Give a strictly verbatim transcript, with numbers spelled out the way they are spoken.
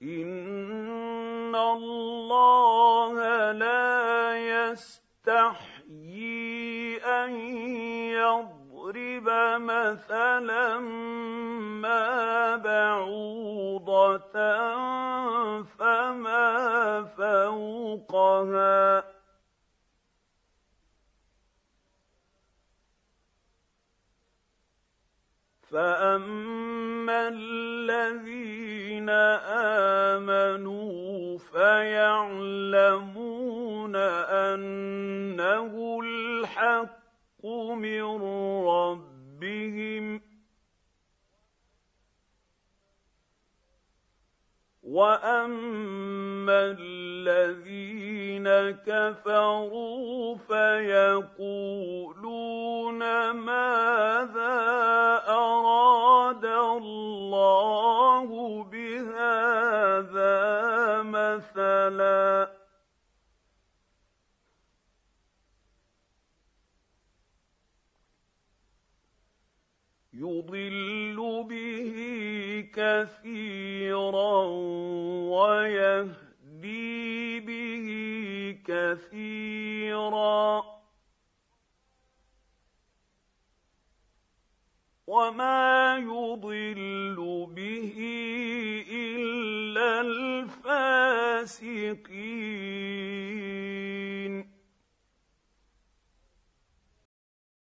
إِنَّ اللَّهَ لَا يَسْتَحْيِي أَن يَضْرِبَ مَثَلًا مَّا بَعُوضَةً فَمَا فَوْقَهَا ۚ فَأَمَّا الَّذِينَ آمَنُوا فَيَعْلَمُونَ أَنَّهُ الْحَقُّ مِن رَّبِّهِمْ ۖ وَأَمَّا الَّذِينَ كَفَرُوا فَيَقُولُونَ مَاذَا أَرَادَ اللَّهُ بِهَٰذَا مَثَلًا ۚ يُضِلُّ بِهِ كَثِيرًا وَيَهْدِي بِهِ كَثِيرًا ۚ وَمَا يُضِلُّ بِهِ إِلَّا الْفَاسِقِينَ.